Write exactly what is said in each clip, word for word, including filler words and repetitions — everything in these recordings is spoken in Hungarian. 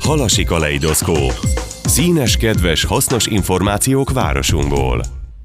Halasi kaleidoszkóp. Színes, kedves, hasznos információk városunkból.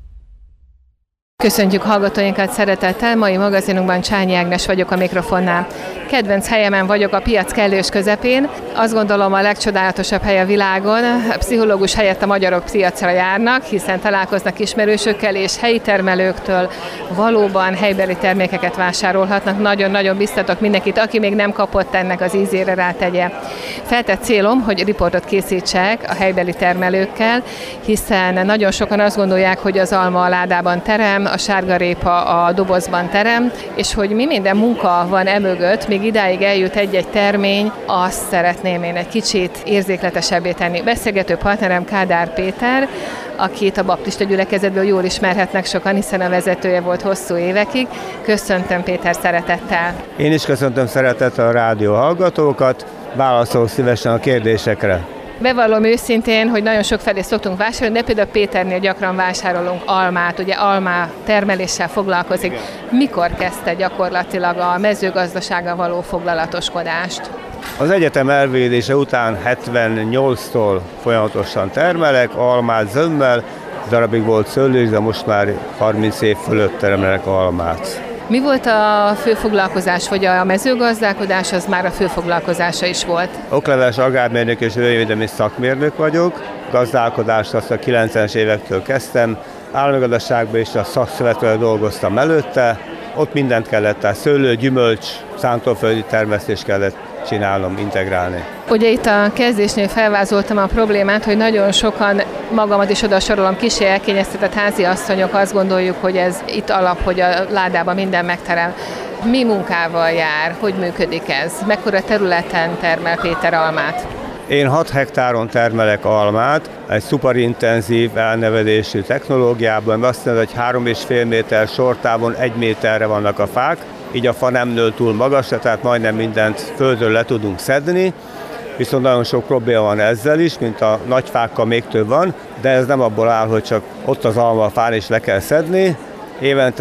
Köszöntjük hallgatóinkat szeretettel, mai magazinunkban Csányi Ágnes vagyok a mikrofonnál. Kedvenc helyemen vagyok a piac kellős közepén, azt gondolom a legcsodálatosabb hely a világon. A pszichológus helyett a magyarok piacra járnak, hiszen találkoznak ismerősökkel és helyi termelőktől, valóban helybeli termékeket vásárolhatnak. Nagyon-nagyon biztatok mindenkit, aki még nem kapott, ennek az ízére rátegye. Feltett célom, hogy riportot készítsek a helybeli termelőkkel, hiszen nagyon sokan azt gondolják, hogy az alma a ládában terem, a sárgarépa a dobozban terem, és hogy mi minden munka van emögött, még idáig eljut egy-egy termény, azt szeretném én egy kicsit érzékletesebbé tenni. Beszélgető partnerem Kádár Péter, akit a baptista gyülekezetből jól ismerhetnek sokan, hiszen a vezetője volt hosszú évekig. Köszöntöm Péter szeretettel. Én is köszöntöm szeretettel a rádió hallgatókat, válaszolok szívesen a kérdésekre. Bevallom őszintén, hogy nagyon sok felé szoktunk vásárolni, de például Péternél gyakran vásárolunk almát, ugye almá termeléssel foglalkozik. Mikor kezdte gyakorlatilag a mezőgazdasággal való foglalatoskodást? Az egyetem elvégzése után hetvennyolctól folyamatosan termelek, almát zömmel, darabig volt szőlő, de most már harminc év fölött termelek almát. Mi volt a fő foglalkozás, vagy a mezőgazdálkodás, az már a fő foglalkozása is volt? Okleveles agrármérnök és növényvédelmi szakmérnök vagyok. Gazdálkodást azt a kilencvenes évektől kezdtem. Állami gazdaságban és a szakszövetben dolgoztam előtte. Ott mindent kellett, tehát szőlő, gyümölcs, szántóföldi termesztést kellett csinálnom, integrálni. Ugye itt a kezdésnél felvázoltam a problémát, hogy nagyon sokan, magamat is oda sorolom, kissé elkényeztetett háziasszonyok, azt gondoljuk, hogy ez itt alap, hogy a ládában minden megterem. Mi munkával jár? Hogy működik ez? Mekkora területen termel Péter almát? Én hat hektáron termelek almát, egy szuperintenzív elnevedésű technológiában, azt jelenti, hogy három és fél méter sortávon egy méterre vannak a fák, így a fa nem nő túl magasra, tehát majdnem mindent földről le tudunk szedni, viszont nagyon sok probléma van ezzel is, mint a nagy fákkal még több van, de ez nem abból áll, hogy csak ott az alma a fán és le kell szedni. Évente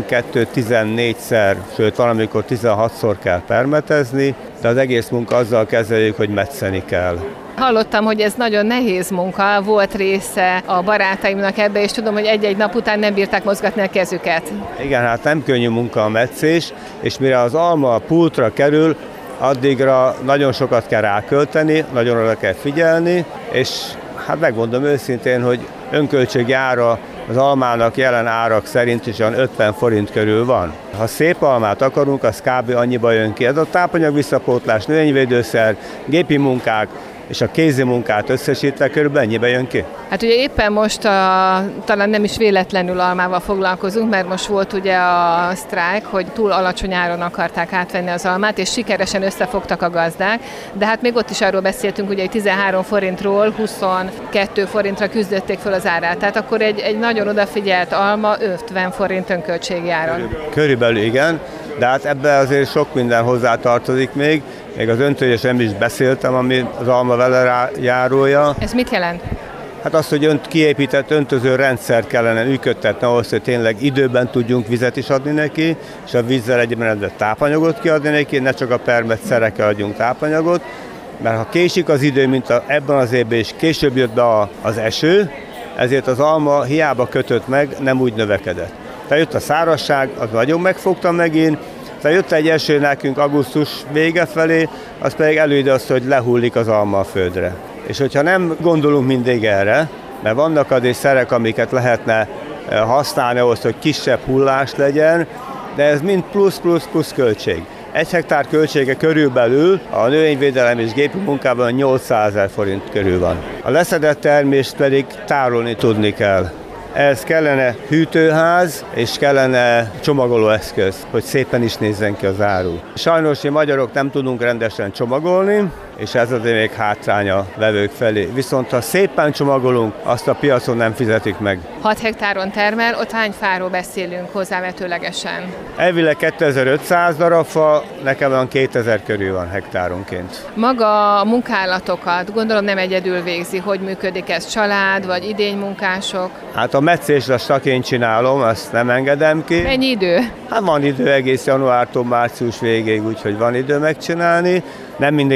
tizenkettő-tizennégyszer, sőt valamikor tizenhatszor kell permetezni, de az egész munka azzal kezeljük, hogy metszeni kell. Hallottam, hogy ez nagyon nehéz munka, volt része a barátaimnak ebbe, és tudom, hogy egy-egy nap után nem bírták mozgatni a kezüket. Igen, hát nem könnyű munka a metszés, és mire az alma a pultra kerül, addigra nagyon sokat kell rákölteni, nagyon oda kell figyelni, és hát megmondom őszintén, hogy önköltségi ára az almának jelen árak szerint is olyan ötven forint körül van. Ha szép almát akarunk, az kb. Annyiba jön ki. Ez a tápanyag visszapótlás, növényvédőszer, gépi munkák és a kézi munkát összesítve körülbelül ennyibe jön ki. Hát ugye éppen most a, talán nem is véletlenül almával foglalkozunk, mert most volt ugye a sztrájk, hogy túl alacsony áron akarták átvenni az almát, és sikeresen összefogtak a gazdák, de hát még ott is arról beszéltünk, ugye, hogy tizenhárom forintról huszonkettő forintra küzdötték föl az árát, tehát akkor egy, egy nagyon odafigyelt alma ötven forint önköltségi áron. Körülbelül igen, de hát ebben azért sok minden hozzátartozik még, még az öntőzésről nem is beszéltem, ami az alma vele járója. Ez mit jelent? Hát az, hogy önt, kiépített öntöző rendszert kellene működtetni ahhoz, hogy tényleg időben tudjunk vizet is adni neki, és a vízzel egyben tápanyagot kiadni neki, ne csak a permet szerekkel adjunk tápanyagot, mert ha késik az idő, mint a, ebben az évben is később jött be a, az eső, ezért az alma hiába kötött meg, nem úgy növekedett. Tehát jött a szárazság, az nagyon megfogta megint, tehát jött egy eső nekünk augusztus vége felé, az pedig előidőzte, hogy lehullik az alma a földre. És hogyha nem gondolunk mindig erre, mert vannak azért szerek, amiket lehetne használni ahhoz, hogy kisebb hullás legyen, de ez mind plusz-plusz-plusz költség. Egy hektár költsége körülbelül a növényvédelem és gépi munkában nyolcszázezer forint körül van. A leszedett termést pedig tárolni tudni kell. Ehhez kellene hűtőház, és kellene csomagolóeszköz, hogy szépen is nézzen ki az áru. Sajnos mi magyarok nem tudunk rendesen csomagolni, és ez azért még hátránya vevők felé. Viszont ha szépen csomagolunk, azt a piacon nem fizetik meg. hat hektáron termel, ott hány fáról beszélünk hozzávetőlegesen? Elvileg kétezer-ötszáz darab fa, nekem van kétezer körül van hektáronként. Maga a munkálatokat gondolom nem egyedül végzi, hogy működik ez, család vagy idénymunkások? Hát a metszést azt csak én csinálom, azt nem engedem ki. Mennyi idő? Hát van idő egész januártól március végéig, úgyhogy van idő megcsinálni. Nem mindig végzek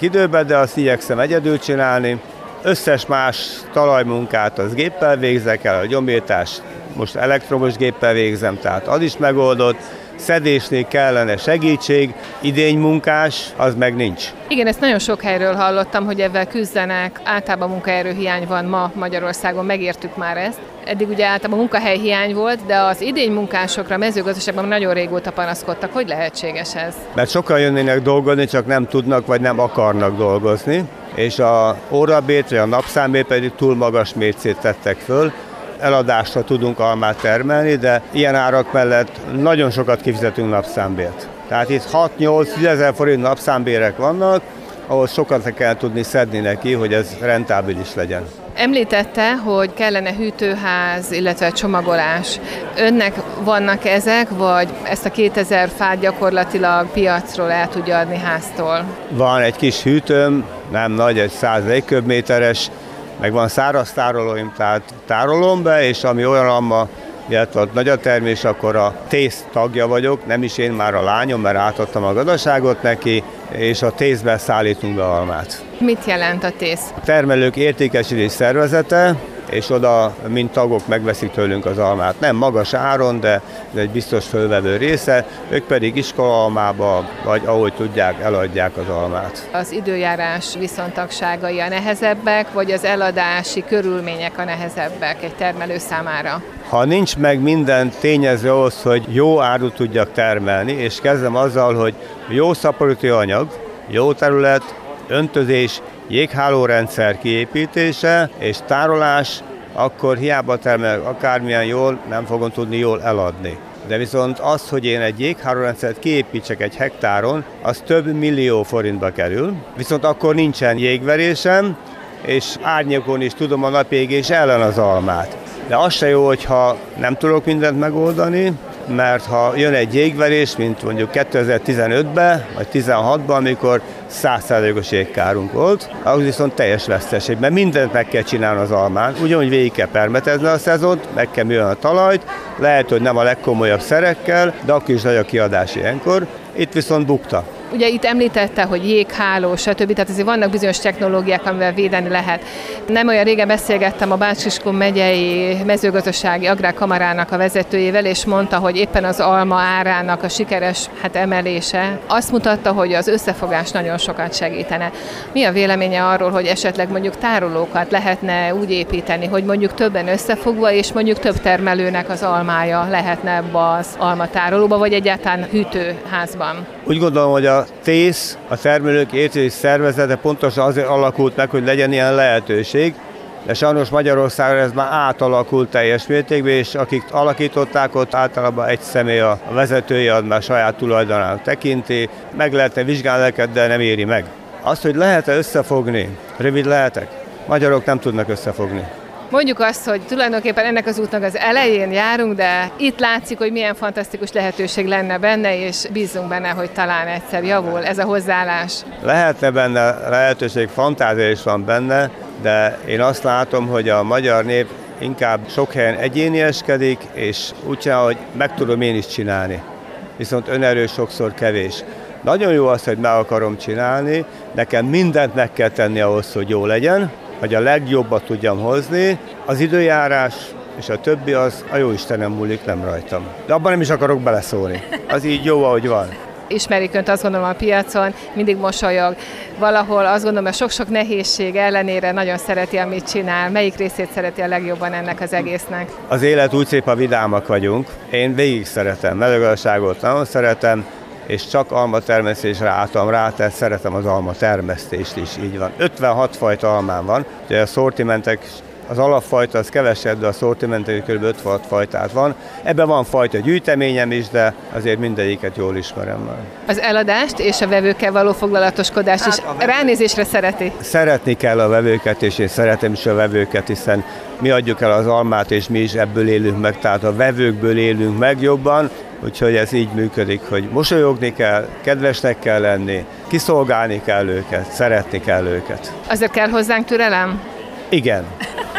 leszek időben, de azt igyekszem egyedül csinálni. Összes más talajmunkát az géppel végzek el, a gyomírtást most elektromos géppel végzem, tehát az is megoldott. Szedésnél kellene segítség, idénymunkás, az meg nincs. Igen, ezt nagyon sok helyről hallottam, hogy ezzel küzdenek. Általában munkaerőhiány van ma Magyarországon, megértük már ezt. Eddig ugye általában munkahelyhiány volt, de az idénymunkásokra, mezőgazdaságban nagyon régóta panaszkodtak. Hogy lehetséges ez? Mert sokan jönnének dolgozni, csak nem tudnak vagy nem akarnak dolgozni, és a órabért vagy a napszámért pedig túl magas mércét tettek föl. Eladásra tudunk almát termelni, de ilyen árak mellett nagyon sokat kifizetünk napszámbért. Tehát itt hat-nyolc ezer forint napszámbérek vannak, ahol sokat kell tudni szedni neki, hogy ez rentábilis legyen. Említette, hogy kellene hűtőház, illetve csomagolás. Önnek vannak ezek, vagy ezt a kétezer fát gyakorlatilag piacról el tudja adni háztól? Van egy kis hűtőm, nem nagy, egy száz köbméteres, meg van száraz tárolóim, tehát tárolom be, és ami olyan alma, illetve nagy a termés, akkor a tész tagja vagyok, nem is én, már a lányom, mert átadtam a gazdaságot neki, és a tészben szállítunk be almát. Mit jelent a tész? A termelők értékesítés szervezete, és oda, mint tagok megveszik tőlünk az almát. Nem magas áron, de ez egy biztos fölvevő része, ők pedig iskolalmába, vagy ahogy tudják, eladják az almát. Az időjárás viszontagságai a nehezebbek, vagy az eladási körülmények a nehezebbek egy termelő számára? Ha nincs meg minden tényező ahhoz, hogy jó árut tudjak termelni, és kezdem azzal, hogy jó szaporító anyag, jó terület, öntözés, jéghálórendszer kiépítése és tárolás, akkor hiába termelek akármilyen jól, nem fogom tudni jól eladni. De viszont az, hogy én egy jéghálórendszert kiépítsek egy hektáron, az több millió forintba kerül, viszont akkor nincsen jégverésem, és árnyékon is tudom a napégés ellen az almát. De az se jó, hogyha nem tudok mindent megoldani, mert ha jön egy jégverés, mint mondjuk kétezer-tizenötben vagy tizenhatban, amikor száz százalékos jégkárunk volt, az viszont teljes veszteség, mert mindent meg kell csinálni az almán, ugyanúgy végig kell permetezni a szezont, meg kell művelni a talajt, lehet, hogy nem a legkomolyabb szerekkel, de akkor is nagy a kiadás ilyenkor, itt viszont bukta. Ugye itt említette, hogy jégháló, stb. Tehát azért vannak bizonyos technológiák, amivel védeni lehet. Nem olyan régen beszélgettem a Bács-Kiskun megyei mezőgazdasági agrárkamarának a vezetőjével, és mondta, hogy éppen az alma árának a sikeres hát emelése azt mutatta, hogy az összefogás nagyon sokat segítene. Mi a véleménye arról, hogy esetleg mondjuk tárolókat lehetne úgy építeni, hogy mondjuk többen összefogva, és mondjuk több termelőnek az almája lehetne ebbe az almatárolóba, vagy egyáltalán hűtőházban? Úgy gondolom, hogy a tész, a termelők értékes szervezete pontosan azért alakult meg, hogy legyen ilyen lehetőség, de sajnos Magyarországon ez már átalakult teljes mértékben, és akik alakították, ott általában egy személy a vezetője, az már saját tulajdonának tekinti, meg lehetne vizsgálni őket, de nem éri meg. Azt, hogy lehet-e összefogni, rövid lehetek, magyarok nem tudnak összefogni. Mondjuk azt, hogy tulajdonképpen ennek az útnak az elején járunk, de itt látszik, hogy milyen fantasztikus lehetőség lenne benne, és bízunk benne, hogy talán egyszer javul ez a hozzáállás. Lehetne benne lehetőség, fantázia is van benne, de én azt látom, hogy a magyar nép inkább sok helyen egyénieskedik, és úgy csinál, hogy meg tudom én is csinálni. Viszont önerő sokszor kevés. Nagyon jó az, hogy meg akarom csinálni, nekem mindent meg kell tenni ahhoz, hogy jó legyen, hogy a legjobbat tudjam hozni, az időjárás és a többi az a jóistenem múlik, nem rajtam. De abban nem is akarok beleszólni. Az így jó, ahogy van. Ismerik Önt, azt gondolom, a piacon, mindig mosolyog. Valahol azt gondolom, hogy sok-sok nehézség ellenére nagyon szereti, amit csinál. Melyik részét szereti a legjobban ennek az egésznek? Az élet úgy szép, ha vidámak vagyunk. Én végig szeretem, mezőgazdaságot nagyon szeretem, és csak almatermesztésre álltam rá, tehát szeretem az almatermesztést is, így van. ötvenhat fajta almám van, ugye a szortimentek, az alapfajta az kevesebb, de a szortimentek kb. ötvenhat fajtát van. Ebben van fajta gyűjteményem is, de azért mindegyiket jól ismerem már. Az eladást és a vevőkkel való foglalatoskodást hát is vevő... ránézésre szereti? Szeretni kell a vevőket, és én szeretem is a vevőket, hiszen mi adjuk el az almát, és mi is ebből élünk meg, tehát a vevőkből élünk meg jobban, úgyhogy ez így működik, hogy mosolyogni kell, kedvesnek kell lenni, kiszolgálni kell őket, szeretni kell őket. Azért kell hozzánk türelem? Igen.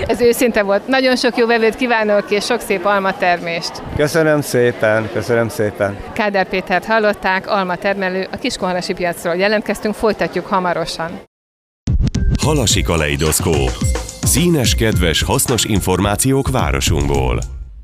Ez őszinte volt. Nagyon sok jó vevőt kívánok, és sok szép almatermést. Köszönöm szépen, köszönöm szépen. Kádár Pétert hallották, almatermelő, a Kiskunhalasi piacról jelentkeztünk, folytatjuk hamarosan. Halasi kaleidoszkóp. Színes, kedves, hasznos információk városunkból.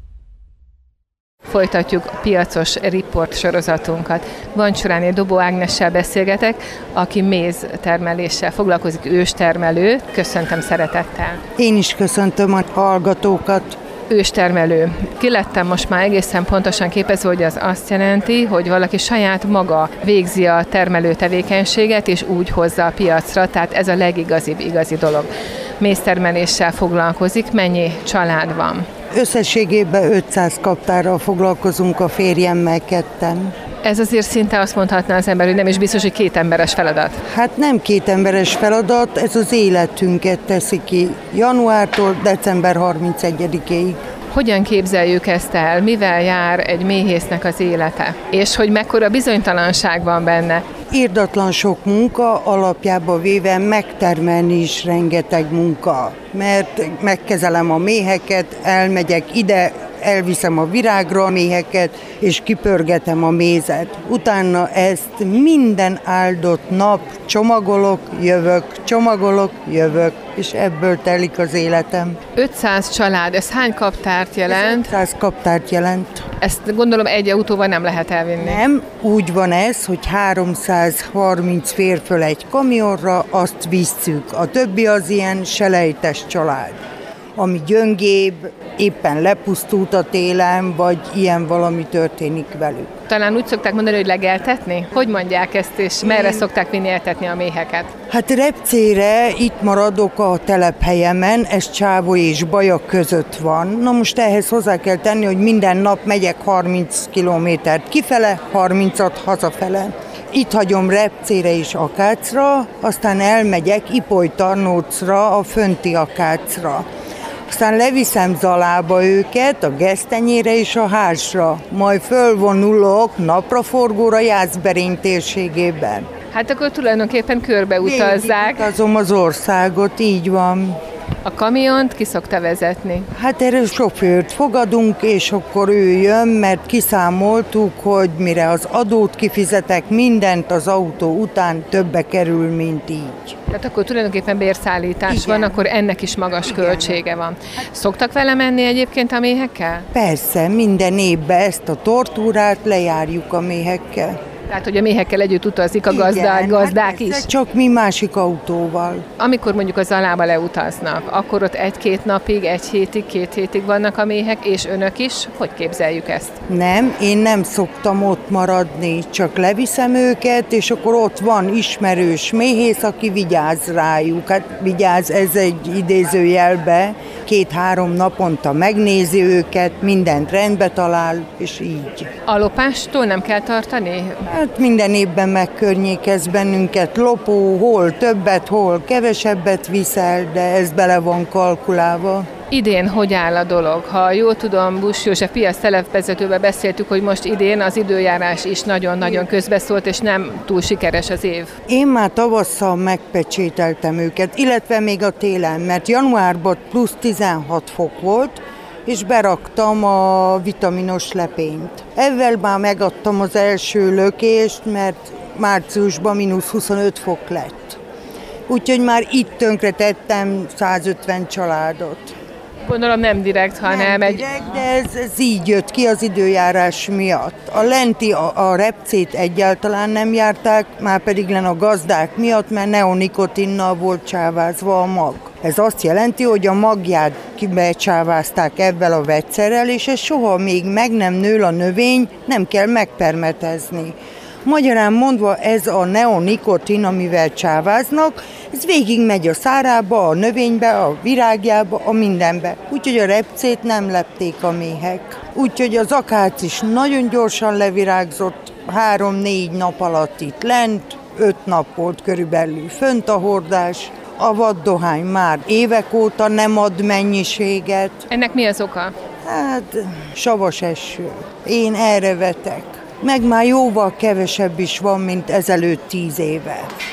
Folytatjuk a piacos riport sorozatunkat. Vancsuráné Dobó Ágnessel beszélgetek, aki méz termeléssel foglalkozik, őstermelő. Köszöntöm szeretettel. Én is köszöntöm a hallgatókat. Őstermelő. Ki lettem most már egészen pontosan képezve, hogy az azt jelenti, hogy valaki saját maga végzi a termelő tevékenységet, és úgy hozza a piacra, tehát ez a legigazibb igazi dolog. Méztermeléssel foglalkozik, mennyi család van? Összességében ötszáz kaptárral foglalkozunk a férjemmel ketten. Ez azért szinte azt mondhatná az ember, hogy nem is biztos, hogy két emberes feladat. Hát nem két emberes feladat, ez az életünket teszi ki januártól december harmincegyedikéig. Hogyan képzeljük ezt el? Mivel jár egy méhésznek az élete? És hogy mekkora bizonytalanság van benne? Irdatlan sok munka, alapjába véve megtermelni is rengeteg munka. Mert megkezelem a méheket, elmegyek ide, elviszem a virágra a méheket, és kipörgetem a mézet. Utána ezt minden áldott nap csomagolok, jövök, csomagolok, jövök, és ebből telik az életem. ötszáz család, ez hány kaptárt jelent? ötszáz kaptárt jelent. Ezt gondolom egy autóval nem lehet elvinni. Nem, úgy van ez, hogy háromszázharminc fér föl egy kamionra, azt visszük. A többi az ilyen selejtes család, ami gyöngébb, éppen lepusztult a télen, vagy ilyen valami történik velük. Talán úgy szokták mondani, hogy legeltetni? Hogy mondják ezt, és merre szokták vinni eltetni a méheket? Hát Repcére itt maradok a telephelyemen, ez Csávoly és Baja között van. Na most ehhez hozzá kell tenni, hogy minden nap megyek harminc kilométert kifele, harmincat hazafele. Itt hagyom Repcére és Akácra, aztán elmegyek Ipoly-Tarnócra, a fönti Akácra. Aztán leviszem Zalába őket, a Gesztenyére és a Hásra, majd fölvonulok napraforgóra Jászberény térségében. Hát akkor tulajdonképpen körbeutazzák. Utazom az országot, így van. A kamiont ki szokta vezetni? Hát erre sofőrt fogadunk, és akkor ő jön, mert kiszámoltuk, hogy mire az adót kifizetek, mindent az autó után többe kerül, mint így. Tehát akkor tulajdonképpen bérszállítás Igen. van, akkor ennek is magas Igen. költsége van. Szoktak vele menni egyébként a méhekkel? Persze, minden évben ezt a tortúrát lejárjuk a méhekkel. Tehát, hogy a méhekkel együtt utazik a gazdák, Igen, gazdák hát is? Csak mi másik autóval. Amikor mondjuk a Zalába leutaznak, akkor ott egy-két napig, egy hétig, két hétig vannak a méhek, és önök is? Hogy képzeljük ezt? Nem, én nem szoktam ott maradni, csak leviszem őket, és akkor ott van ismerős méhész, aki vigyáz rájuk. Hát vigyáz, ez egy idézőjelbe, két-három naponta megnézi őket, mindent rendbe talál, és így. A lopástól nem kell tartani? Hát minden évben megkörnyékez bennünket, lopó, hol többet, hol kevesebbet viszel, de ez bele van kalkulálva. Idén hogy áll a dolog? Ha jól tudom, Buss József piac telepvezetővel beszéltük, hogy most idén az időjárás is nagyon-nagyon közbeszólt, és nem túl sikeres az év. Én már tavasszal megpecsételtem őket, illetve még a télen, mert januárban plusz tizenhat fok volt, és beraktam a vitaminos lepényt. Ezzel már megadtam az első lökést, mert márciusban mínusz huszonöt fok lett. Úgyhogy már itt tönkretettem százötven családot. Gondolom nem direkt, hanem nem egy... direkt, de ez, ez így jött ki az időjárás miatt. A lenti, a, a Repcét egyáltalán nem járták, már pedig len a gazdák miatt, mert neonikotinnal volt csávázva a mag. Ez azt jelenti, hogy a magját kibecsávázták ebben a vegyszerrel, és ez soha még meg nem nő a növény, nem kell megpermetezni. Magyarán mondva ez a neonikotin, amivel csáváznak, ez végig megy a szárába, a növénybe, a virágjába, a mindenbe. Úgyhogy a repcét nem lepték a méhek. Úgyhogy az akác is nagyon gyorsan levirágzott, három-négy nap alatt itt lent, öt nap volt körülbelül fönt a hordás. A vaddohány már évek óta nem ad mennyiséget. Ennek mi az oka? Hát savas eső. Én erre vetek. Meg már jóval kevesebb is van, mint ezelőtt tíz éve.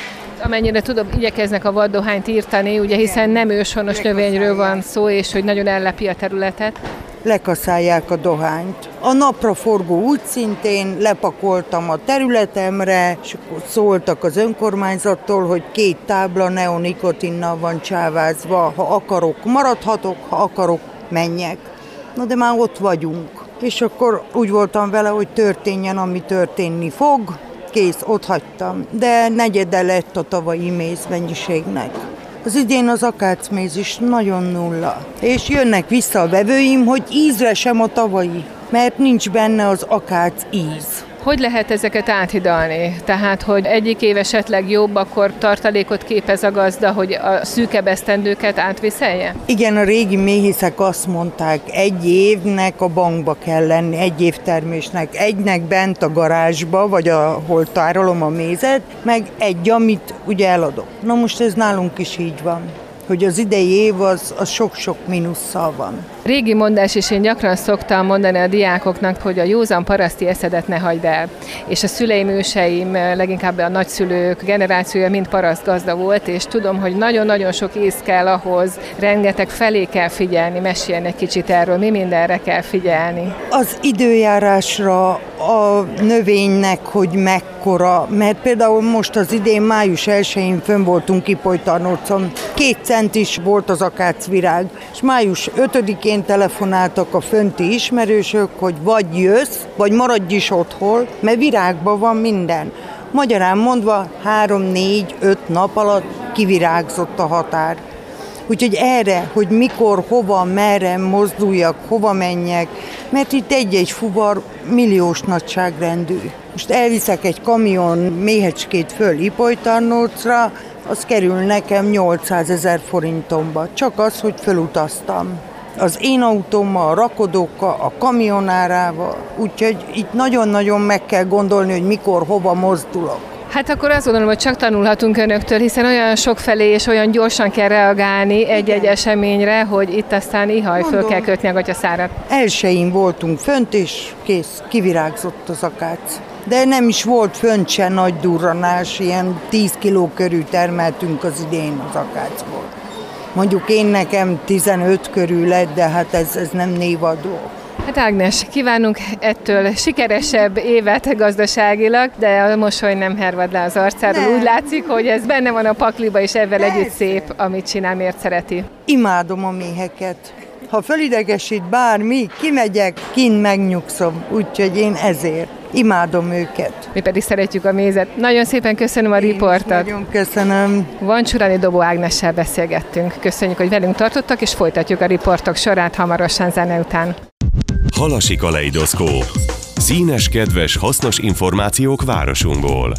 Amennyire tudom, igyekeznek a vaddohányt írtani, ugye hiszen nem őshonos növényről van szó, és hogy nagyon ellepi a területet. Lekaszálják a dohányt. A napraforgó úgy szintén lepakoltam a területemre, és akkor szóltak az önkormányzattól, hogy két tábla neonikotinnal van csávázva, ha akarok, maradhatok, ha akarok, menjek. Na de már ott vagyunk. És akkor úgy voltam vele, hogy történjen, ami történni fog, kész, ott hagytam. De negyede lett a tavalyi mézmennyiségnek. Az idén az akácméz is nagyon nulla. És jönnek vissza a vevőim, hogy ízre sem a tavalyi, mert nincs benne az akác íz. Hogy lehet ezeket áthidalni? Tehát, hogy egyik év esetleg jobb, akkor tartalékot képez a gazda, hogy a szűkebb esztendőket átviszelje? Igen, a régi méhészek azt mondták, egy évnek a bankba kell lenni, egy év termésnek, egynek bent a garázsba, vagy ahol tárolom a mézet, meg egy, amit ugye eladok. Na most ez nálunk is így van, hogy az idei év az, az sok-sok mínusszal van. Régi mondás, és én gyakran szoktam mondani a diákoknak, hogy a józan paraszti eszedet ne hagyd el. És a szüleim, őseim, leginkább a nagyszülők generációja mind paraszt gazda volt, és tudom, hogy nagyon-nagyon sok ész kell ahhoz, rengeteg felé kell figyelni, meséljen egy kicsit erről, mi mindenre kell figyelni. Az időjárásra, a növénynek, hogy mekkora, mert például most az idén május elsején fönn voltunk Ipolytarnócon, két centis volt az akácvirág, és május ötödikén telefonáltak a fönti ismerősök, hogy vagy jössz, vagy maradj is otthon, mert virágban van minden. Magyarán mondva három, négy, öt nap alatt kivirágzott a határ. Úgyhogy erre, hogy mikor, hova, merre mozduljak, hova menjek, mert itt egy-egy fuvar milliós nagyságrendű. Most elviszek egy kamion méhecskét föl Ipolytarnócra, az kerül nekem nyolcszázezer forintomba, csak az, hogy fölutaztam. Az én autómmal, a rakodókkal, a kamionárával, úgyhogy itt nagyon-nagyon meg kell gondolni, hogy mikor, hova mozdulok. Hát akkor azt gondolom, hogy csak tanulhatunk önöktől, hiszen olyan sokfelé és olyan gyorsan kell reagálni egy-egy eseményre, hogy itt aztán ihaj, föl kell kötni a gatyaszárat. Elsőjén voltunk fönt, és kész, kivirágzott az akác. De nem is volt fönt se nagy durranás, ilyen tíz kiló körül termeltünk az idén az akácból. Mondjuk én nekem tizenöt körül lett, de hát ez, ez nem névadó. Hát Ágnes, kívánunk ettől sikeresebb évet gazdaságilag, de a mosoly nem hervad le az arcáról. Nem. Úgy látszik, hogy ez benne van a pakliba, és ezzel együtt szép, amit csinál, miért szereti. Imádom a méheket. Ha fölidegesít bármi, kimegyek, kint megnyugszom, úgyhogy én ezért imádom őket. Mi pedig szeretjük a mézet. Nagyon szépen köszönöm a én riportot. Nagyon köszönöm. Vancsurani Dobó Ágnessel beszélgettünk. Köszönjük, hogy velünk tartottak, és folytatjuk a riportok sorát hamarosan zene után. Halasi kaleidoszkóp. Színes, kedves, hasznos információk városunkból.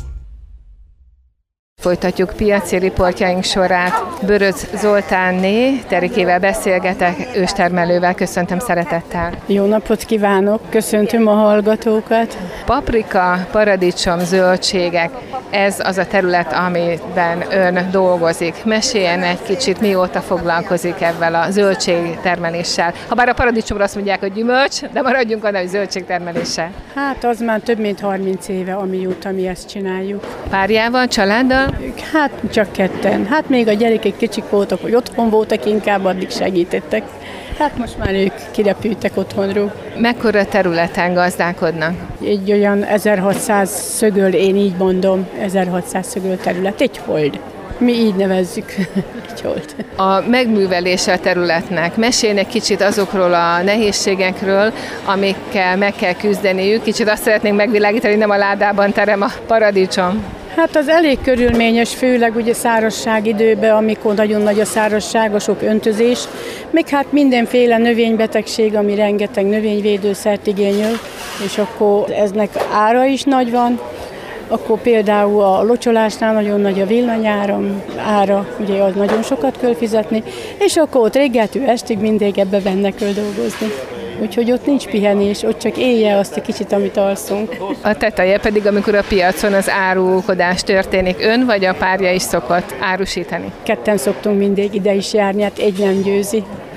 Folytatjuk piaci riportjaink sorát. Böröc Zoltánné, Terikével beszélgetek, őstermelővel. Köszöntöm szeretettel. Jó napot kívánok, köszöntöm a hallgatókat. Paprika, paradicsom, zöldségek, ez az a terület, amiben ön dolgozik. Meséljen egy kicsit, mióta foglalkozik ezzel a zöldségtermeléssel. Habár a paradicsomra azt mondják, hogy gyümölcs, de maradjunk annál, hogy zöldségtermeléssel. Hát az már több mint harminc éve, amióta mi ezt csináljuk. Párjával, családdal? Hát csak ketten. Hát még a gyerekek kicsik voltak, hogy otthon voltak, inkább addig segítettek. Hát most már ők kirepültek otthonról. Mekkora területen gazdálkodnak? Egy olyan ezerhatszáz szögöl, én így mondom, ezerhatszáz szögöl terület, egy hold. Mi így nevezzük, egy hold. A megművelése a területnek. Mesélj egy kicsit azokról a nehézségekről, amikkel meg kell küzdeniük. Kicsit azt szeretnénk megvilágítani, nem a ládában terem a paradicsom. Hát az elég körülményes, főleg ugye szárazság időben, amikor nagyon nagy a szárazság, a sok öntözés, meg hát mindenféle növénybetegség, ami rengeteg növényvédőszert igényel, és akkor eznek ára is nagy van. Akkor például a locsolásnál nagyon nagy a villanyáram ára, ugye az nagyon sokat kell fizetni, és akkor ott reggeltől estig mindig ebbe benne kell dolgozni. Úgyhogy ott nincs pihenés, ott csak élje azt a kicsit, amit alszunk. A teteje pedig, amikor a piacon az árulkodás történik, ön vagy a párja is szokott árusítani? Ketten szoktunk mindig ide is járni, hát egy nem győzi.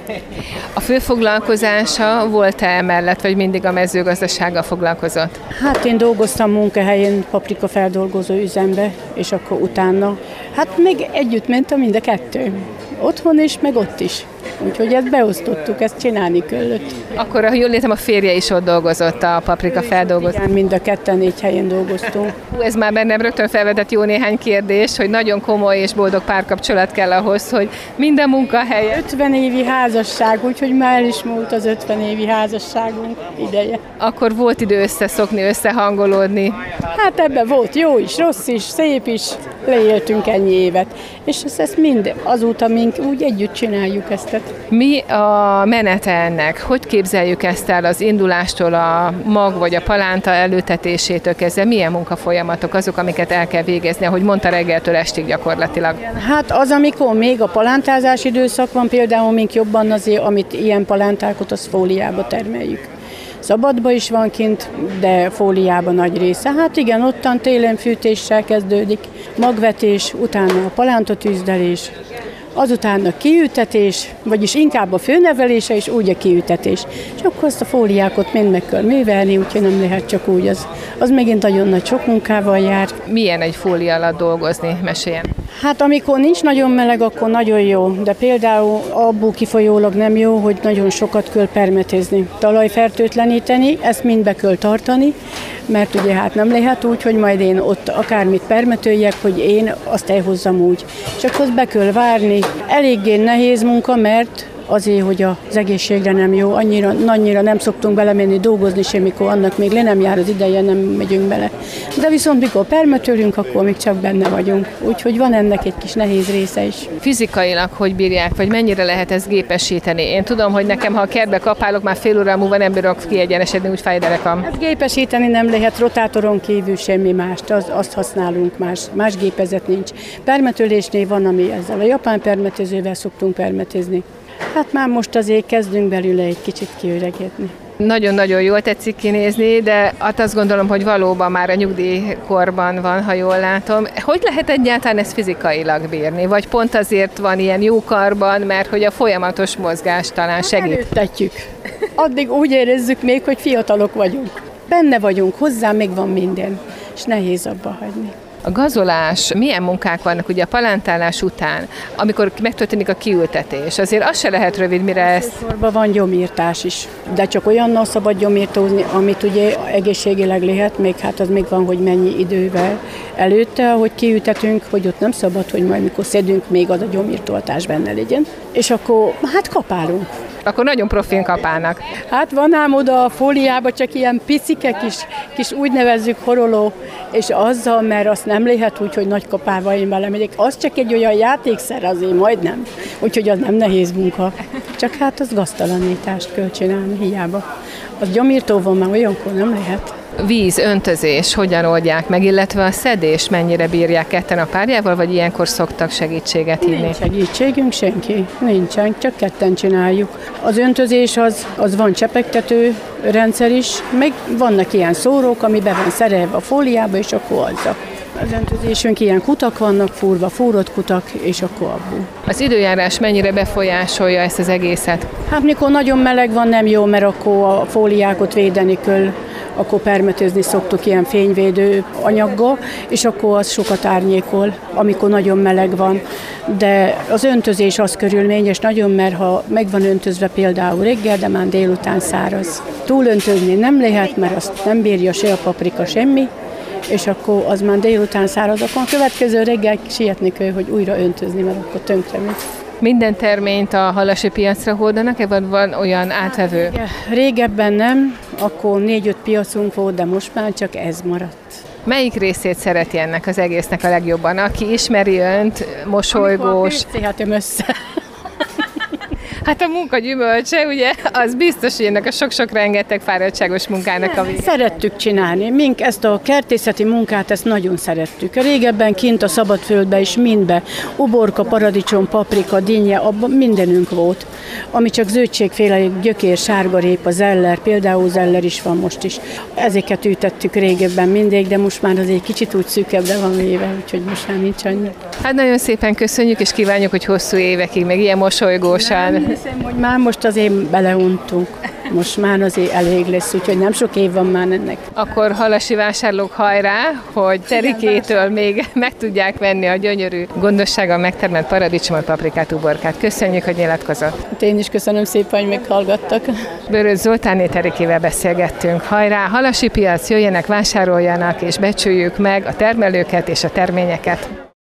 A fő foglalkozása volt-e emellett, vagy mindig a mezőgazdasággal foglalkozott? Hát én dolgoztam munkahelyén paprika feldolgozó üzembe, és akkor utána, hát még együtt mentem mind a kettő. Otthon is, meg ott is. Úgyhogy ezt beosztottuk, ezt csinálni kellett. Akkor, ha jól értem, a férje is ott dolgozott a paprika feldolgozó. Igen, mind a ketten négy helyen dolgoztunk. Hú, ez már bennem rögtön felvetett jó néhány kérdés, hogy nagyon komoly és boldog párkapcsolat kell ahhoz, hogy minden munkahelye. ötven évi házasság, úgyhogy már el is múlt az ötven évi házasságunk ideje. Akkor volt idő összeszokni, összehangolódni. Hát ebben volt jó is, rossz is, szép is, leéltünk ennyi évet. És ezt mind azóta mink úgy együtt csináljuk ezt. Mi a menete ennek? Hogy képzeljük ezt el az indulástól, a mag vagy a palánta előtetésétől kezdve? Milyen munkafolyamatok azok, amiket el kell végezni, ahogy mondta, reggeltől estig gyakorlatilag? Hát az, amikor még a palántázás időszak van, például mink jobban azért, amit ilyen palántákat, az fóliába termeljük. Szabadba is van kint, de fóliában nagy része. Hát igen, ottan télen fűtéssel kezdődik, magvetés, utána a palántatűzdelés, azután a kiültetés, vagyis inkább a főnevelése és úgy a kiültetés. És akkor azt a fóliákat mind meg kell művelni, úgyhogy nem lehet csak úgy. Az, az megint nagyon nagy sok munkával jár. Milyen egy fólia alatt dolgozni? Meséljen. Hát amikor nincs nagyon meleg, akkor nagyon jó, de például abból kifolyólag nem jó, hogy nagyon sokat kell permetézni. Talajfertőtleníteni, ezt mind be kell tartani, mert ugye hát nem lehet úgy, hogy majd én ott akármit permetőjek, hogy én azt elhozzam úgy. Csak azt be kell várni. Eléggé nehéz munka, mert azért, hogy az egészségre nem jó, annyira, annyira nem szoktunk belemenni dolgozni semmikor, annak még le nem jár az ideje, nem megyünk bele. De viszont mikor permetőlünk, akkor még csak benne vagyunk. Úgyhogy van ennek egy kis nehéz része is. Fizikailag hogy bírják, vagy mennyire lehet ezt gépesíteni? Én tudom, hogy nekem, ha a kertbe kapálok, már fél óra múlva nem bírok kiegyenesedni, úgy fáj derekam. Ezt gépesíteni nem lehet, rotátoron kívül semmi mást, az, azt használunk, más, más gépezet nincs. Permetőlésnél van, ami ezzel a japán permetezővel szoktunk permetezni. Hát már most azért kezdünk belőle egy kicsit kiöregedni. Nagyon-nagyon jól tetszik kinézni, de hát azt gondolom, hogy valóban már a nyugdíjkorban van, ha jól látom. Hogy lehet egyáltalán ezt fizikailag bírni? Vagy pont azért van ilyen jó karban, mert hogy a folyamatos mozgás talán segít? Előttetjük. Addig úgy érezzük még, hogy fiatalok vagyunk. Benne vagyunk, hozzá még van minden, és nehéz abba hagyni. A gazolás, milyen munkák vannak ugye a palántálás után, amikor megtörténik a kiültetés? Azért az se lehet rövid, mire ezt... Elsősorban van gyomírtás is, de csak olyannal szabad gyomírtózni, amit ugye egészségileg lehet, még hát az még van, hogy mennyi idővel előtte, ahogy kiültetünk, hogy ott nem szabad, hogy majd mikor szedünk, még az a gyomírtoltás benne legyen. És akkor hát kapálunk. Akkor nagyon profin kapálnak. Hát van ám oda a fóliába csak ilyen picike kis, kis úgy nevezzük horoló, és azzal, mert azt nem lehet úgy, hogy nagy kapálva én belemegyek. Az csak egy olyan játékszer azért, majdnem. Úgyhogy az nem nehéz munka. Csak hát az gaztalanítást kell csinálni, hiába. Az gyomírtóval már olyankor nem lehet. Víz, öntözés, hogyan oldják meg, illetve a szedés mennyire bírják ketten a párjával, vagy ilyenkor szoktak segítséget hívni? Nincs segítségünk, senki. Nincsen, csak ketten csináljuk. Az öntözés az, az van csepegtető rendszer is, meg vannak ilyen szórók, ami be van szerelve a fóliába, és akkor azzal. Az öntözésünk ilyen kutak vannak, fúrva, fúrott kutak, és akkor abból. Az időjárás mennyire befolyásolja ezt az egészet? Hát mikor nagyon meleg van, nem jó, mert akkor a fóliákat védeni kell, akkor permetőzni szoktuk ilyen fényvédő anyaggal, és akkor az sokat árnyékol, amikor nagyon meleg van. De az öntözés az körülményes nagyon, mert ha meg van öntözve például reggel, de már délután száraz. Túlöntözni nem lehet, mert azt nem bírja se a paprika, semmi, és akkor az már délután száraz, akkor a következő reggel sietni kell, hogy újra öntözni, mert akkor tönkre megy. Minden terményt a halasi piacra hordanak-e, vagy van olyan átvevő? Régebben nem, akkor négy-öt piacunk volt, de most már csak ez maradt. Melyik részét szereti ennek az egésznek a legjobban? Aki ismeri önt, mosolygós... Amikor össze. Hát a munka gyümölcse, ugye, az biztos, hogy ennek a sok-sok rengeteg fáradtságos munkának a vége. Szerettük csinálni. Mink ezt a kertészeti munkát, ezt nagyon szerettük. Régebben kint a szabadföldben is mindbe, uborka, paradicsom, paprika, dinnye, abban mindenünk volt. Ami csak zöldségféle, gyökér, sárgarépa, zeller, például zeller is van most is. Ezeket ültettük régebben mindig, de most már azért kicsit úgy szűkebbre van véve, úgyhogy most már nincs annyi. Hát nagyon szépen köszönjük, és kívánjuk, hogy hosszú évekig, meg ilyen mosolygósan. hiszem, hogy már most azért beleuntunk. Most már azért elég lesz, úgyhogy nem sok év van már ennek. Akkor halasi vásárlók hajrá, hogy Terikétől még meg tudják venni a gyönyörű gondossággal megtermelt paradicsomot, paprikát, uborkát. Köszönjük, hogy nyilatkozott. Hát én is köszönöm szépen, hogy meghallgattak. Bőrös Zoltánné Terikével beszélgettünk. Hajrá, halasi piac, jöjjenek, vásároljanak, és becsüljük meg a termelőket és a terményeket.